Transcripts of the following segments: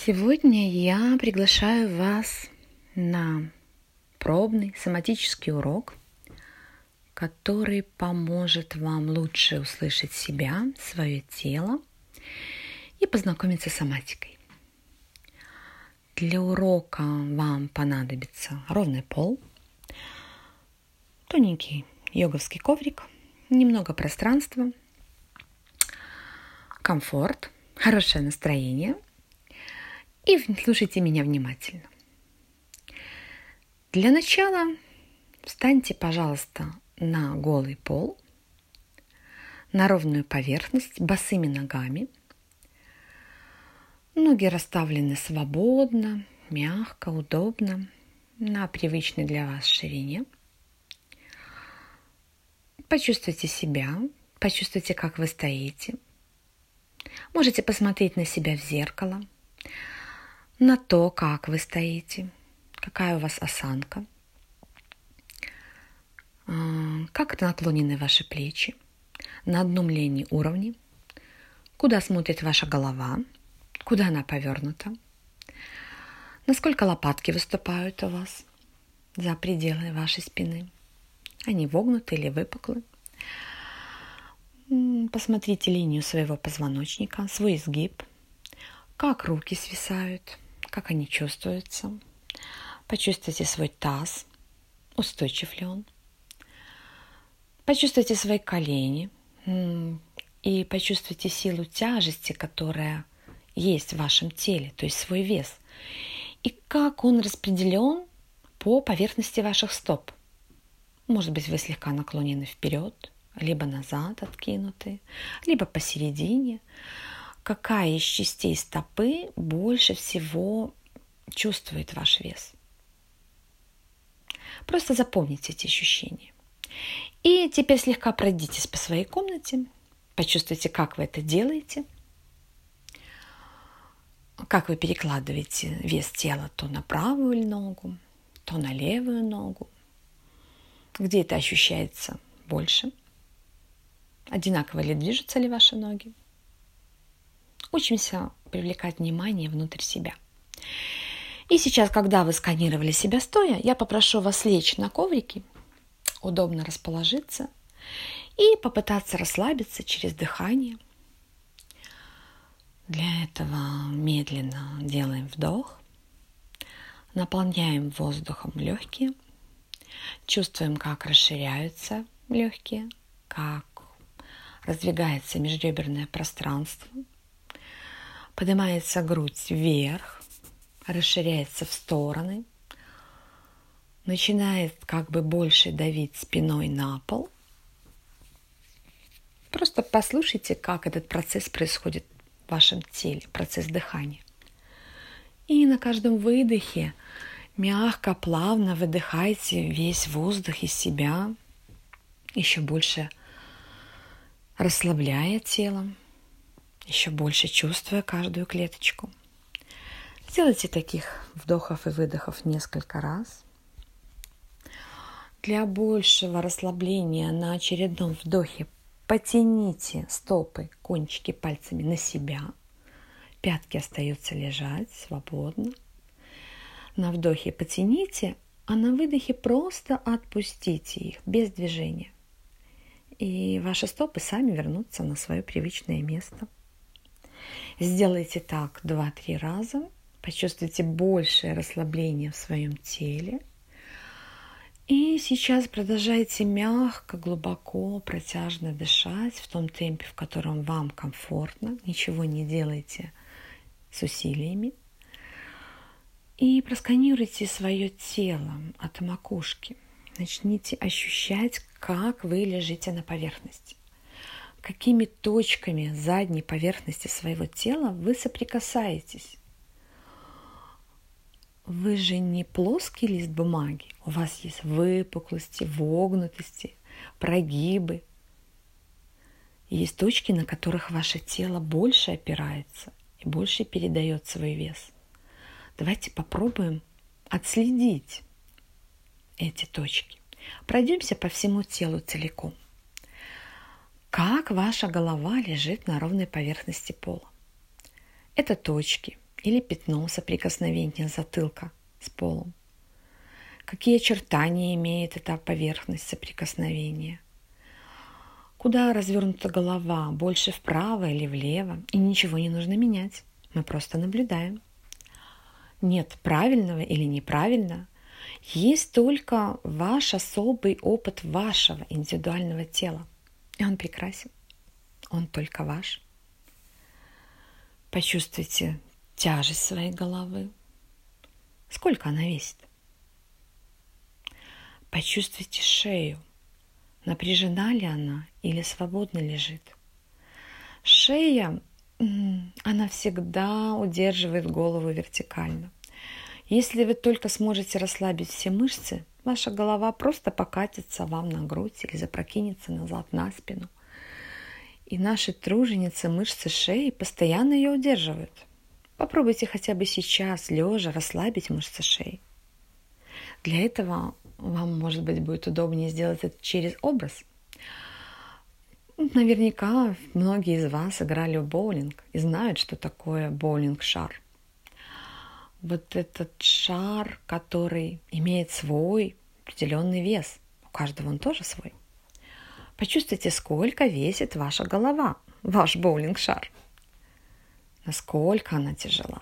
Сегодня я приглашаю вас на пробный соматический урок, который поможет вам лучше услышать себя, свое тело и познакомиться с соматикой. Для урока вам понадобится ровный пол, тоненький йоговский коврик, немного пространства, комфорт, хорошее настроение. И слушайте меня внимательно. Для начала встаньте, пожалуйста, на голый пол, на ровную поверхность, босыми ногами. Ноги расставлены свободно, мягко, удобно, на привычной для вас ширине. Почувствуйте себя, почувствуйте, как вы стоите. Можете посмотреть на себя в зеркало, на то, как вы стоите, какая у вас осанка, как наклонены ваши плечи, на одном ли они уровне, куда смотрит ваша голова, куда она повернута, насколько лопатки выступают у вас за пределы вашей спины, они вогнуты или выпуклы. Посмотрите линию своего позвоночника, свой изгиб, как руки свисают, как они чувствуются. Почувствуйте свой таз, устойчив ли он. Почувствуйте свои колени и почувствуйте силу тяжести, которая есть в вашем теле, то есть свой вес. И как он распределен по поверхности ваших стоп. Может быть, вы слегка наклонены вперед, либо назад откинуты, либо посередине. Какая из частей стопы больше всего чувствует ваш вес? Просто запомните эти ощущения. И теперь слегка пройдитесь по своей комнате, почувствуйте, как вы это делаете, как вы перекладываете вес тела то на правую ногу, то на левую ногу, где это ощущается больше, одинаково ли движутся ли ваши ноги. Учимся привлекать внимание внутрь себя. И сейчас, когда вы сканировали себя стоя, я попрошу вас лечь на коврике, удобно расположиться и попытаться расслабиться через дыхание. Для этого медленно делаем вдох, наполняем воздухом легкие, чувствуем, как расширяются легкие, как раздвигается межреберное пространство. Поднимается грудь вверх, расширяется в стороны, начинает как бы больше давить спиной на пол. Просто послушайте, как этот процесс происходит в вашем теле, процесс дыхания. И на каждом выдохе мягко, плавно выдыхайте весь воздух из себя, еще больше расслабляя тело, еще больше чувствуя каждую клеточку. Сделайте таких вдохов и выдохов несколько раз. Для большего расслабления на очередном вдохе потяните стопы, кончики пальцами на себя. Пятки остаются лежать свободно. На вдохе потяните, а на выдохе просто отпустите их без движения. И ваши стопы сами вернутся на свое привычное место. Сделайте так 2-3 раза. Почувствуйте большее расслабление в своем теле. И сейчас продолжайте мягко, глубоко, протяжно дышать в том темпе, в котором вам комфортно. Ничего не делайте с усилиями. И просканируйте свое тело от макушки. Начните ощущать, как вы лежите на поверхности. Какими точками задней поверхности своего тела вы соприкасаетесь. Вы же не плоский лист бумаги. У вас есть выпуклости, вогнутости, прогибы. Есть точки, на которых ваше тело больше опирается и больше передает свой вес. Давайте попробуем отследить эти точки. Пройдемся по всему телу целиком. Как ваша голова лежит на ровной поверхности пола? Это точки или пятно соприкосновения затылка с полом. Какие очертания имеет эта поверхность соприкосновения. Куда развернута голова, больше вправо или влево, и ничего не нужно менять. Мы просто наблюдаем. Нет правильного или неправильно. Есть только ваш особый опыт вашего индивидуального тела. И он прекрасен. Он только ваш. Почувствуйте тяжесть своей головы. Сколько она весит? Почувствуйте шею. Напряжена ли она или свободно лежит? Шея, она всегда удерживает голову вертикально. Если вы только сможете расслабить все мышцы, ваша голова просто покатится вам на грудь или запрокинется назад на спину. И наши труженицы, мышцы шеи постоянно ее удерживают. Попробуйте хотя бы сейчас, лежа, расслабить мышцы шеи. Для этого вам, может быть, будет удобнее сделать это через образ. Наверняка многие из вас играли в боулинг и знают, что такое боулинг-шар. Вот этот шар, который имеет свой определенный вес. У каждого он тоже свой. Почувствуйте, сколько весит ваша голова, ваш боулинг-шар. Насколько она тяжела.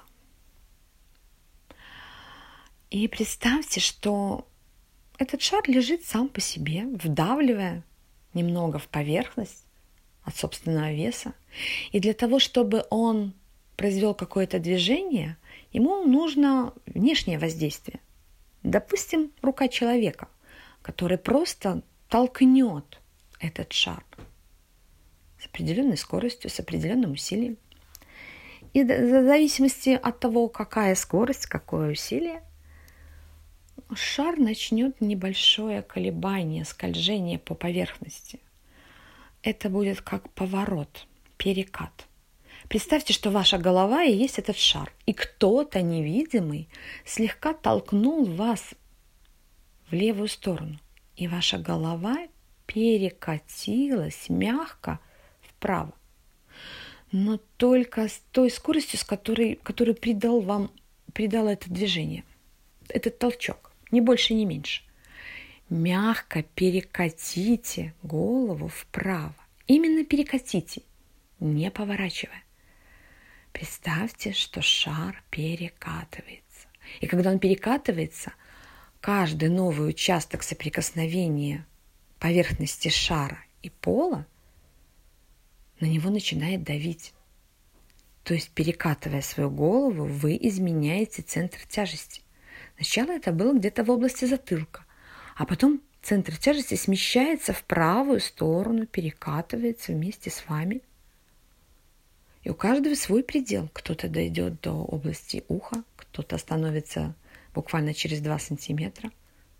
И представьте, что этот шар лежит сам по себе, вдавливая немного в поверхность от собственного веса. И для того, чтобы он произвел какое-то движение, ему нужно внешнее воздействие. Допустим, рука человека, который просто толкнет этот шар с определенной скоростью, с определенным усилием. И в зависимости от того, какая скорость, какое усилие, шар начнет небольшое колебание, скольжение по поверхности. Это будет как поворот, перекат. Представьте, что ваша голова и есть этот шар, и кто-то невидимый слегка толкнул вас в левую сторону, и ваша голова перекатилась мягко вправо. Но только с той скоростью, которую придало это движение, этот толчок, ни больше, ни меньше. Мягко перекатите голову вправо. Именно перекатите, не поворачивая. Представьте, что шар перекатывается. И когда он перекатывается, каждый новый участок соприкосновения поверхности шара и пола на него начинает давить. То есть, перекатывая свою голову, вы изменяете центр тяжести. Сначала это было где-то в области затылка, а потом центр тяжести смещается в правую сторону, перекатывается вместе с вами. И у каждого свой предел. Кто-то дойдет до области уха, кто-то остановится буквально через 2 сантиметра.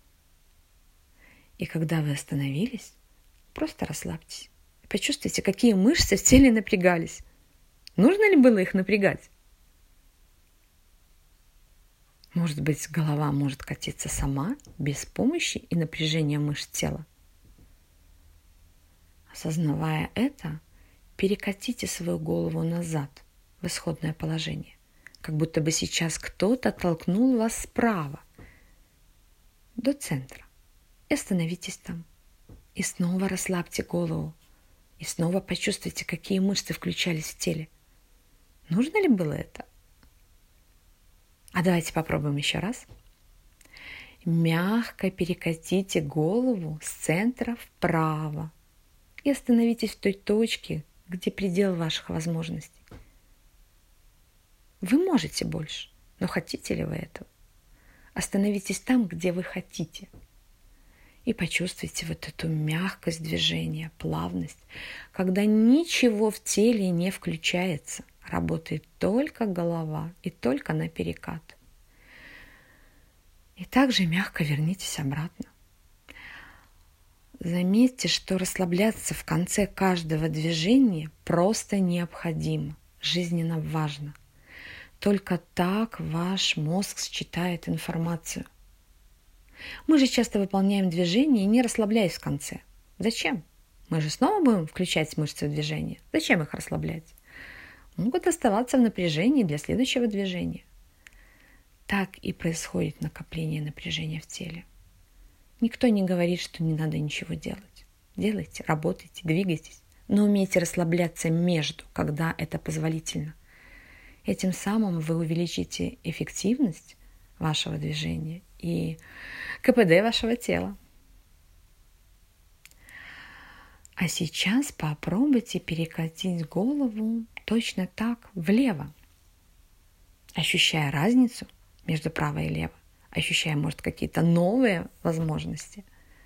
И когда вы остановились, просто расслабьтесь. Почувствуйте, какие мышцы в теле напрягались. Нужно ли было их напрягать? Может быть, голова может катиться сама, без помощи и напряжения мышц тела. Осознавая это, перекатите свою голову назад в исходное положение, как будто бы сейчас кто-то толкнул вас справа до центра. И остановитесь там. И снова расслабьте голову. И снова почувствуйте, какие мышцы включались в теле. Нужно ли было это? А давайте попробуем еще раз. Мягко перекатите голову с центра вправо и остановитесь в той точке, где предел ваших возможностей. Вы можете больше, но хотите ли вы этого? Остановитесь там, где вы хотите. И почувствуйте вот эту мягкость движения, плавность, когда ничего в теле не включается. Работает только голова и только на перекат. И также мягко вернитесь обратно. Заметьте, что расслабляться в конце каждого движения просто необходимо, жизненно важно. Только так ваш мозг считает информацию. Мы же часто выполняем движения, не расслабляясь в конце. Зачем? Мы же снова будем включать мышцы в движение. Зачем их расслаблять? могут оставаться в напряжении для следующего движения. Так и происходит накопление напряжения в теле. Никто не говорит, что не надо ничего делать. Делайте, работайте, двигайтесь, но умейте расслабляться между, когда это позволительно. Этим самым вы увеличите эффективность вашего движения и КПД вашего тела. А сейчас попробуйте перекатить голову точно так влево, ощущая разницу между право и лево, ощущая, может, какие-то новые возможности.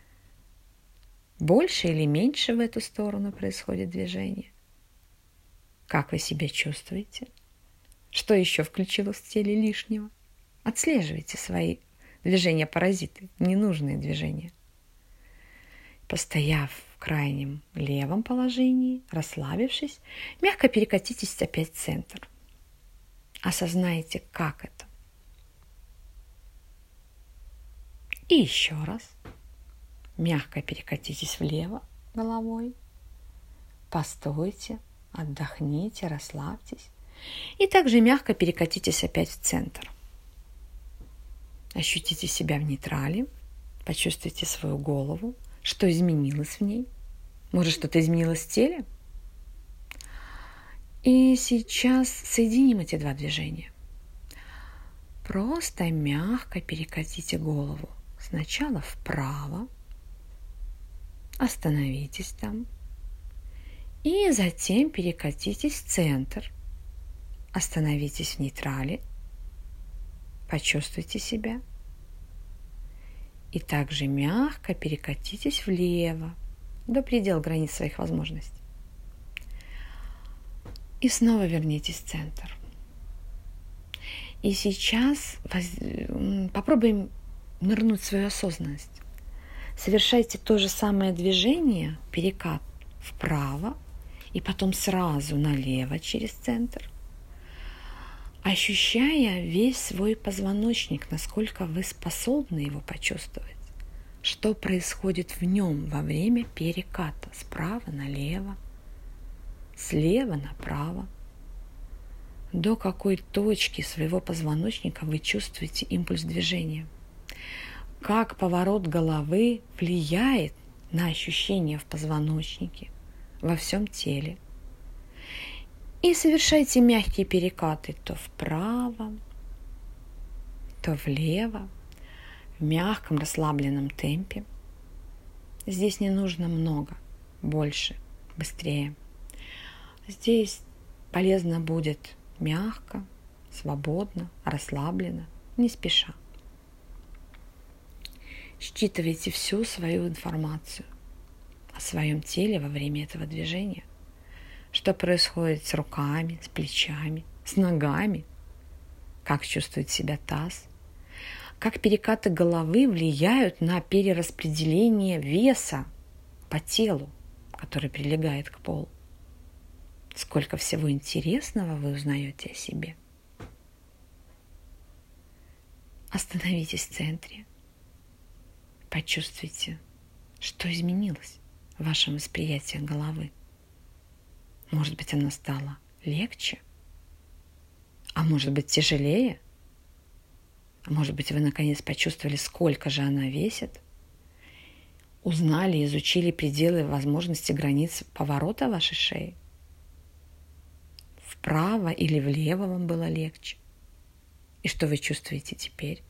Больше или меньше в эту сторону происходит движение. Как вы себя чувствуете? Что еще включилось в теле лишнего? Отслеживайте свои движения-паразиты, ненужные движения. Постояв в крайнем левом положении, расслабившись, мягко перекатитесь опять в центр. Осознайте, как это. И еще раз. Мягко перекатитесь влево головой. Постойте, отдохните, расслабьтесь. И также мягко перекатитесь опять в центр. Ощутите себя в нейтрале. Почувствуйте свою голову. Что изменилось в ней? Может, что-то изменилось в теле? И сейчас соединим эти два движения. Просто мягко перекатите голову. Сначала вправо. Остановитесь там. И затем перекатитесь в центр. Остановитесь в нейтрале. Почувствуйте себя. И также мягко перекатитесь влево, до предела границ своих возможностей. И снова вернитесь в центр. И сейчас попробуем нырнуть в свою осознанность. Совершайте то же самое движение, перекат вправо, и потом сразу налево через центр, ощущая весь свой позвоночник, насколько вы способны его почувствовать, что происходит в нем во время переката справа налево, слева направо, до какой точки своего позвоночника вы чувствуете импульс движения, как поворот головы влияет на ощущения в позвоночнике, во всем теле. И совершайте мягкие перекаты то вправо, то влево, в мягком расслабленном темпе. Здесь не нужно много, больше, быстрее. Здесь полезно будет мягко, свободно, расслабленно, не спеша. Считывайте всю свою информацию о своем теле во время этого движения. Что происходит с руками, с плечами, с ногами, как чувствует себя таз, как перекаты головы влияют на перераспределение веса по телу, который прилегает к полу. Сколько всего интересного вы узнаете о себе. Остановитесь в центре. Почувствуйте, что изменилось в вашем восприятии головы. Может быть, она стала легче, а может быть, тяжелее, а может быть, вы наконец почувствовали, сколько же она весит, узнали, изучили пределы возможности границ поворота вашей шеи. Вправо или влево вам было легче. И что вы чувствуете теперь?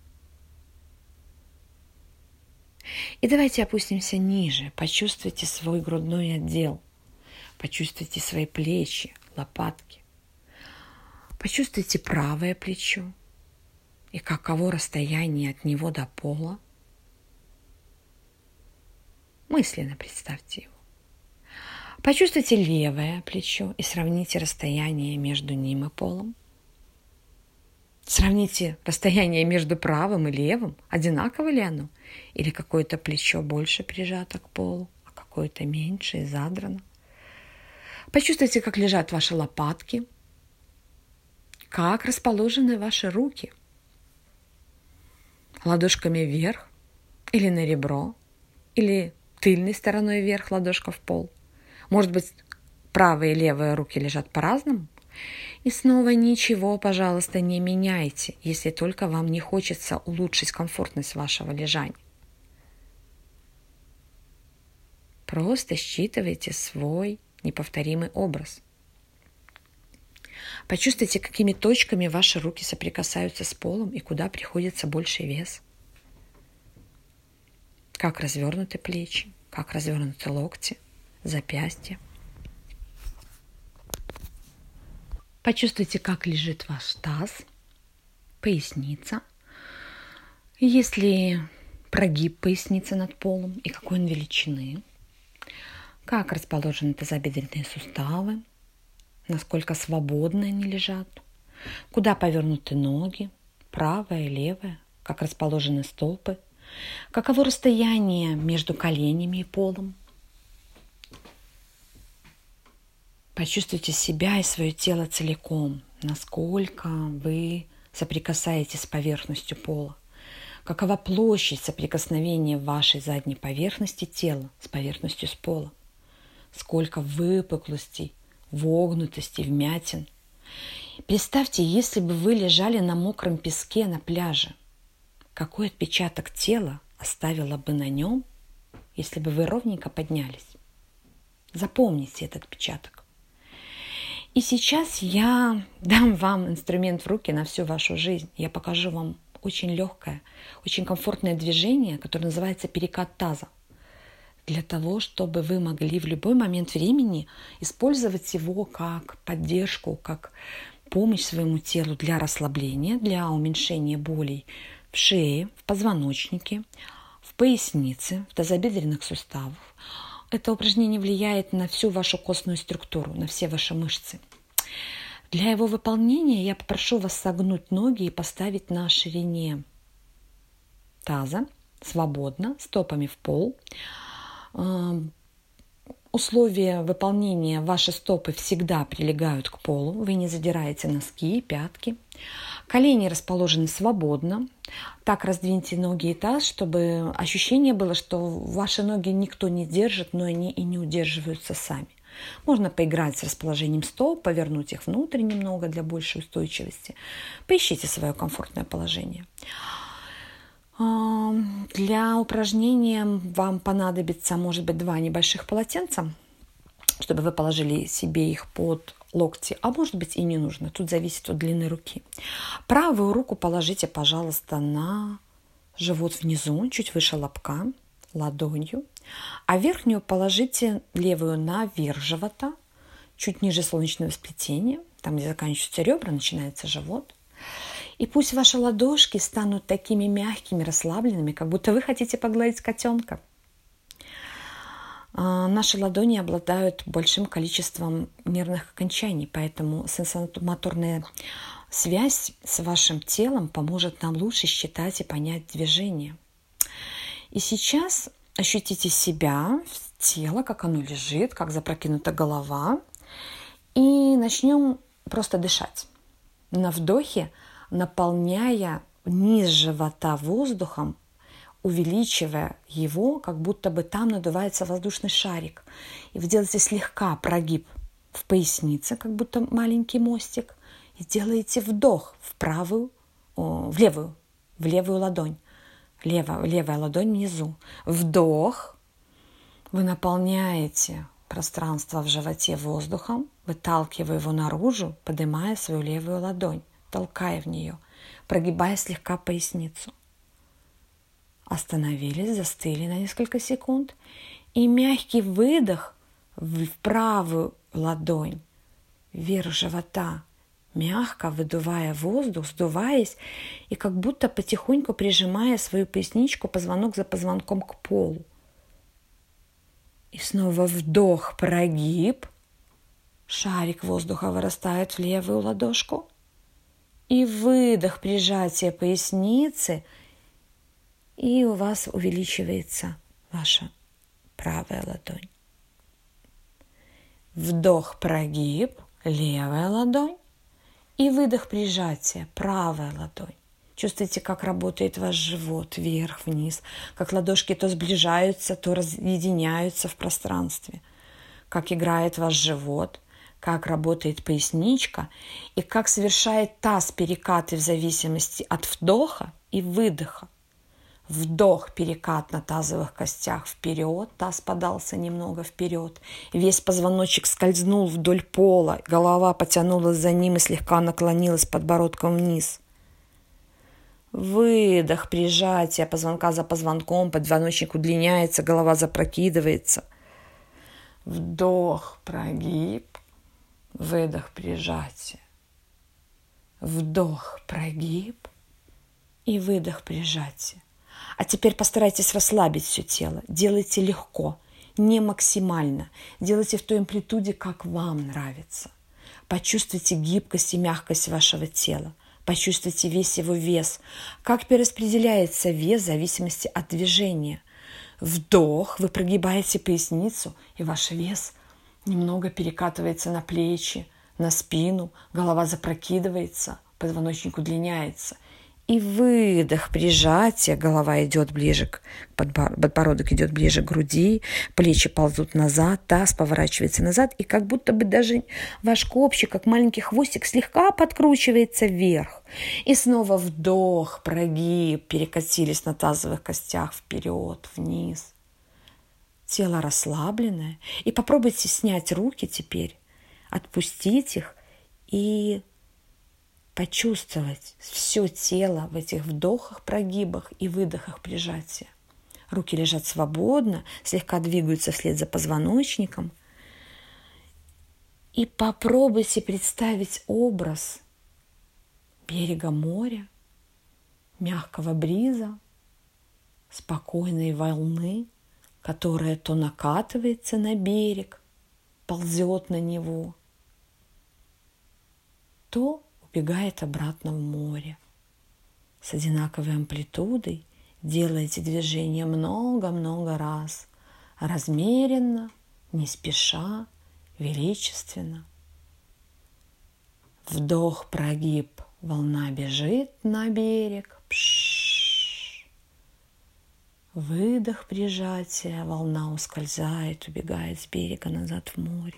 И давайте опустимся ниже, почувствуйте свой грудной отдел. Почувствуйте свои плечи, лопатки. Почувствуйте правое плечо и каково расстояние от него до пола. Мысленно представьте его. Почувствуйте левое плечо и сравните расстояние между ним и полом. Сравните расстояние между правым и левым. Одинаково ли оно? Или какое-то плечо больше прижато к полу, а какое-то меньше и задрано? Почувствуйте, как лежат ваши лопатки, как расположены ваши руки. Ладошками вверх или на ребро, или тыльной стороной вверх, ладошка в пол. Может быть, правая и левая руки лежат по-разному, И снова ничего, пожалуйста, не меняйте, если только вам не хочется улучшить комфортность вашего лежания. Просто считывайте свой неповторимый образ. Почувствуйте, какими точками ваши руки соприкасаются с полом и куда приходится больший вес. Как развернуты плечи, как развернуты локти, запястья. Почувствуйте, как лежит ваш таз, поясница. Есть ли прогиб поясницы над полом и какой он величины. Как расположены тазобедренные суставы, насколько свободно они лежат, куда повернуты ноги, правая и левая, как расположены стопы, каково расстояние между коленями и полом. Почувствуйте себя и свое тело целиком, насколько вы соприкасаетесь с поверхностью пола. Какова площадь соприкосновения вашей задней поверхности тела с поверхностью с пола. Сколько выпуклостей, вогнутостей, вмятин. Представьте, если бы вы лежали на мокром песке на пляже. Какой отпечаток тела оставило бы на нем, если бы вы ровненько поднялись? Запомните этот отпечаток. И сейчас я дам вам инструмент в руки на всю вашу жизнь. Я покажу вам очень легкое, очень комфортное движение, которое называется перекат таза. Для того, чтобы вы могли в любой момент времени использовать его как поддержку, как помощь своему телу для расслабления, для уменьшения болей в шее, в позвоночнике, в пояснице, в тазобедренных суставах. Это упражнение влияет на всю вашу костную структуру, на все ваши мышцы. Для его выполнения я попрошу вас согнуть ноги и поставить на ширине таза, свободно, стопами в пол. Условия выполнения: ваши стопы всегда прилегают к полу, вы не задираете носки, пятки. Колени расположены свободно. Так раздвиньте ноги и таз, чтобы ощущение было, что ваши ноги никто не держит, но они и не удерживаются сами. Можно поиграть с расположением стоп, повернуть их внутрь немного для большей устойчивости. Поищите свое комфортное положение. Для упражнения вам понадобится, может быть, 2 небольших полотенца, чтобы вы положили себе их под локти, а может быть и не нужно, тут зависит от длины руки. Правую руку положите, пожалуйста, на живот внизу, чуть выше лобка, ладонью, а верхнюю положите левую наверх живота, чуть ниже солнечного сплетения, там, где заканчиваются ребра, начинается живот. И пусть ваши ладошки станут такими мягкими, расслабленными, как будто вы хотите погладить котенка. Наши ладони обладают большим количеством нервных окончаний, поэтому сенсомоторная связь с вашим телом поможет нам лучше считать и понять движение. И сейчас ощутите себя, тело, как оно лежит, как запрокинута голова. И начнем просто дышать. На вдохе, наполняя низ живота воздухом, увеличивая его, как будто бы там надувается воздушный шарик. И вы делаете слегка прогиб в пояснице, как будто маленький мостик, и делаете вдох в левую ладонь. Левая ладонь внизу. Вдох. Вы наполняете пространство в животе воздухом, выталкивая его наружу, поднимая свою левую ладонь, толкая в нее, прогибая слегка поясницу. Остановились, застыли на несколько секунд. И мягкий выдох в правую ладонь, вверх живота, мягко выдувая воздух, сдуваясь и как будто потихоньку прижимая свою поясничку позвонок за позвонком к полу. И снова вдох, прогиб. Шарик воздуха вырастает в левую ладошку. И выдох, прижатие поясницы. И у вас увеличивается ваша правая ладонь. Вдох, прогиб, левая ладонь. И выдох, прижатие, правая ладонь. Чувствуете, как работает ваш живот вверх-вниз, как ладошки то сближаются, то разъединяются в пространстве, как играет ваш живот, как работает поясничка и как совершает таз перекаты в зависимости от вдоха и выдоха. Вдох, перекат на тазовых костях вперед, таз подался немного вперед, весь позвоночник скользнул вдоль пола, голова потянулась за ним и слегка наклонилась подбородком вниз. Выдох, прижатие позвонка за позвонком, позвоночник удлиняется, голова запрокидывается. Вдох, прогиб, выдох, прижатие. Вдох, прогиб и выдох, прижатие. А теперь постарайтесь расслабить все тело. Делайте легко, не максимально. Делайте в той амплитуде, как вам нравится. Почувствуйте гибкость и мягкость вашего тела. Почувствуйте весь его вес. Как перераспределяется вес в зависимости от движения. Вдох, вы прогибаете поясницу, и ваш вес немного перекатывается на плечи, на спину, голова запрокидывается, позвоночник удлиняется. И выдох, прижатие, голова идет ближе, подбородок идет ближе к груди, плечи ползут назад, таз поворачивается назад, и как будто бы даже ваш копчик, как маленький хвостик, слегка подкручивается вверх. И снова вдох, прогиб, перекатились на тазовых костях вперед, вниз. Тело расслабленное. И попробуйте снять руки теперь, отпустить их и почувствовать все тело в этих вдохах, прогибах и выдохах прижатия. Руки лежат свободно, слегка двигаются вслед за позвоночником. И попробуйте представить образ берега моря, мягкого бриза, спокойной волны, которая то накатывается на берег, ползет на него, то убегает обратно в море. С одинаковой амплитудой делайте движение много-много раз, размеренно, не спеша, величественно. Вдох, прогиб, волна бежит на берег. Пш. Выдох, прижатие, волна ускользает, убегает с берега назад в море.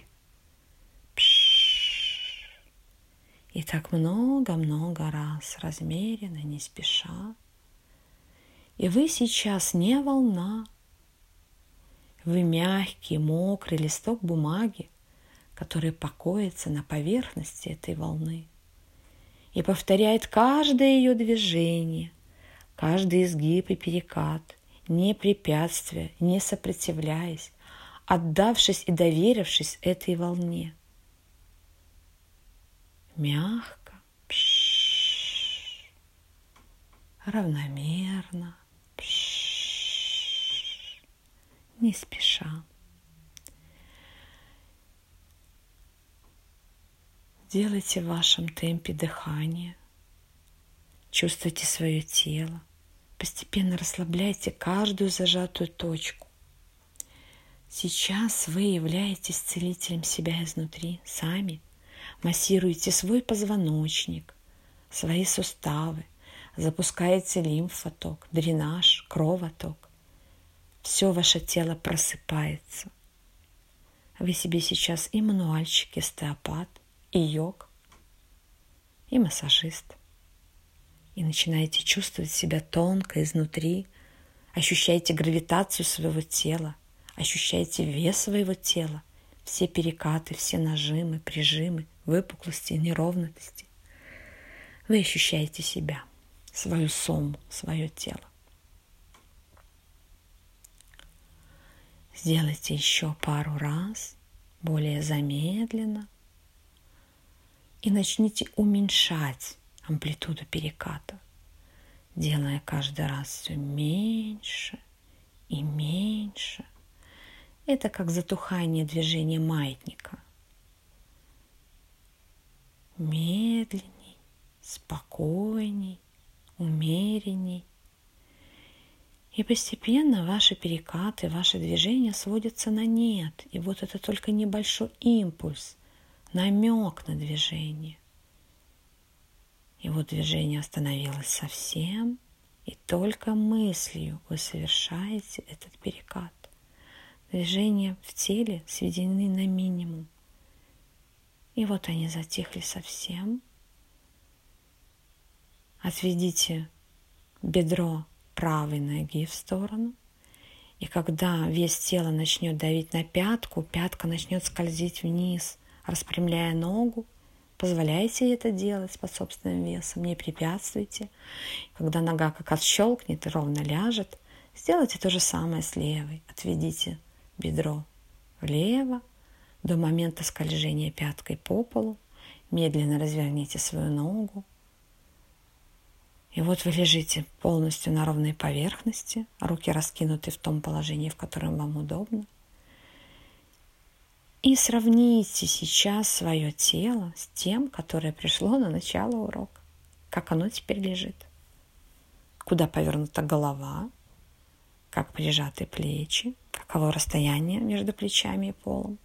И так много-много раз, размеренно, не спеша. И вы сейчас не волна. Вы мягкий, мокрый листок бумаги, который покоится на поверхности этой волны и повторяет каждое ее движение, каждый изгиб и перекат, не препятствуя, не сопротивляясь, отдавшись и доверившись этой волне. Мягко, равномерно, не спеша. Делайте в вашем темпе дыхание, чувствуйте свое тело, постепенно расслабляйте каждую зажатую точку. Сейчас вы являетесь целителем себя изнутри, сами. Массируете свой позвоночник, свои суставы, запускаете лимфоток, дренаж, кровоток. Все ваше тело просыпается. Вы себе сейчас и мануальщик, и остеопат, и йог, и массажист. И начинаете чувствовать себя тонко изнутри, ощущаете гравитацию своего тела, ощущаете вес своего тела, все перекаты, все нажимы, прижимы, выпуклости, неровности. Вы ощущаете себя, свою сому, свое тело. Сделайте еще пару раз, более замедленно, и начните уменьшать амплитуду переката, делая каждый раз все меньше и меньше. Это как затухание движения маятника. Медленней, спокойней, умеренней. И постепенно ваши перекаты, ваши движения сводятся на нет. И вот это только небольшой импульс, намек на движение. И вот движение остановилось совсем, и только мыслью вы совершаете этот перекат. Движения в теле сведены на минимум. И вот они затихли совсем. Отведите бедро правой ноги в сторону. И когда вес тела начнет давить на пятку, пятка начнет скользить вниз, распрямляя ногу. Позволяйте это делать под собственным весом, не препятствуйте. Когда нога как отщелкнет и ровно ляжет, сделайте то же самое с левой. Отведите бедро влево до момента скольжения пяткой по полу. Медленно разверните свою ногу. И вот вы лежите полностью на ровной поверхности, руки раскинуты в том положении, в котором вам удобно. И сравните сейчас свое тело с тем, которое пришло на начало урока. Как оно теперь лежит. Куда повернута голова, как прижаты плечи, каково расстояние между плечами и полом.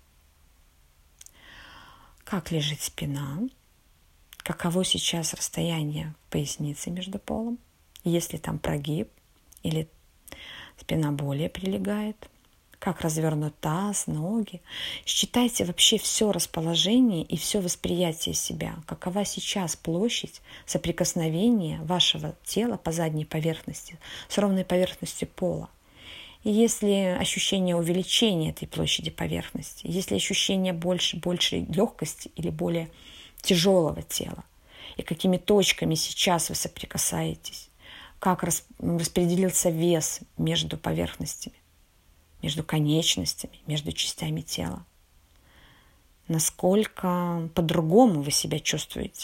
Как лежит спина, каково сейчас расстояние поясницы между полом, есть ли там прогиб или спина более прилегает. Как развернут таз, ноги. Считайте вообще все расположение и все восприятие себя. Какова сейчас площадь соприкосновения вашего тела по задней поверхности с ровной поверхностью пола. И если ощущение увеличения этой площади поверхности, если ощущение большей легкости или более тяжелого тела, и какими точками сейчас вы соприкасаетесь, как распределился вес между поверхностями, между конечностями, между частями тела. Насколько по-другому вы себя чувствуете.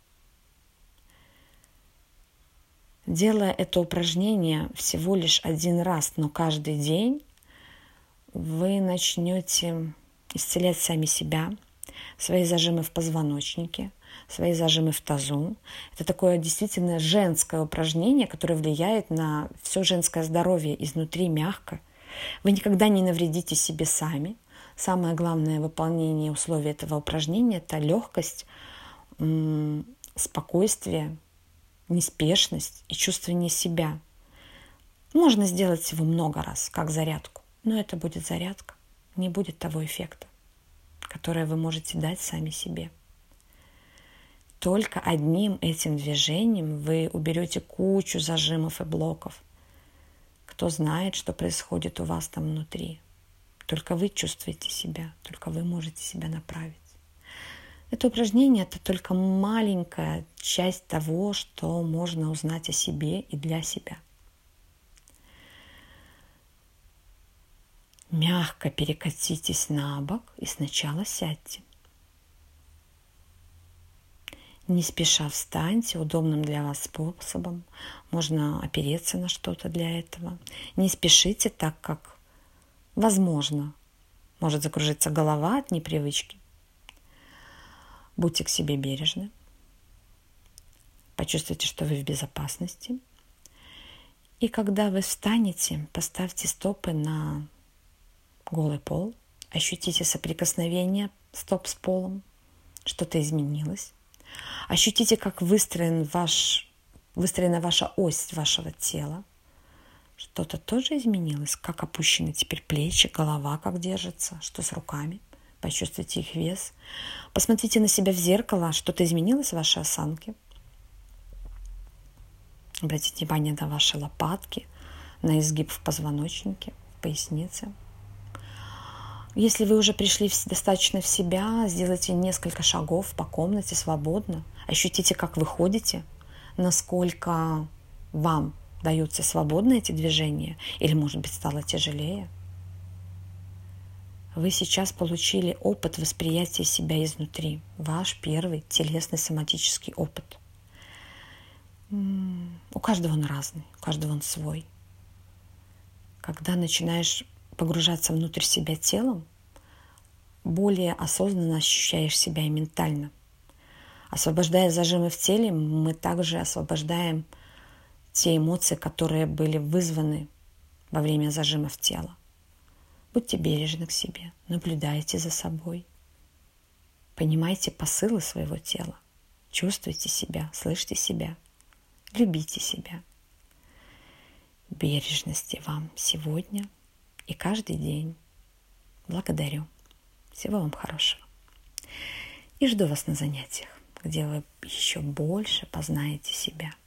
Делая это упражнение всего лишь один раз, но каждый день, вы начнете исцелять сами себя, свои зажимы в позвоночнике, свои зажимы в тазу. Это такое действительно женское упражнение, которое влияет на все женское здоровье изнутри мягко. Вы никогда не навредите себе сами. Самое главное выполнение условий этого упражнения – это легкость, спокойствие, неспешность и чувствование себя. Можно сделать его много раз, как зарядку, но это будет зарядка, не будет того эффекта, который вы можете дать сами себе. Только одним этим движением вы уберете кучу зажимов и блоков. Кто знает, что происходит у вас там внутри. Только вы чувствуете себя, только вы можете себя направить. Это упражнение – это только маленькая часть того, что можно узнать о себе и для себя. Мягко перекатитесь на бок и сначала сядьте. Не спеша встаньте удобным для вас способом. Можно опереться на что-то для этого. Не спешите, так как, возможно, может закружиться голова от непривычки. Будьте к себе бережны. Почувствуйте, что вы в безопасности. И когда вы встанете, поставьте стопы на голый пол. Ощутите соприкосновение стоп с полом. Что-то изменилось. Ощутите, как выстроена ваша ось вашего тела. Что-то тоже изменилось. Как опущены теперь плечи, голова как держится, что с руками. Почувствуйте их вес. Посмотрите на себя в зеркало. Что-то изменилось в вашей осанке. Обратите внимание на ваши лопатки, на изгиб в позвоночнике, в пояснице. Если вы уже пришли достаточно в себя, сделайте несколько шагов по комнате свободно. Ощутите, как вы ходите, насколько вам даются свободно эти движения, или, может быть, стало тяжелее. Вы сейчас получили опыт восприятия себя изнутри, ваш первый телесный соматический опыт. У каждого он разный, у каждого он свой. Когда начинаешь погружаться внутрь себя телом, более осознанно ощущаешь себя и ментально. Освобождая зажимы в теле, мы также освобождаем те эмоции, которые были вызваны во время зажимов тела. Будьте бережны к себе, наблюдайте за собой. Понимайте посылы своего тела. Чувствуйте себя, слышите себя, любите себя. Бережности вам сегодня и каждый день. Благодарю. Всего вам хорошего. И жду вас на занятиях, где вы еще больше познаете себя.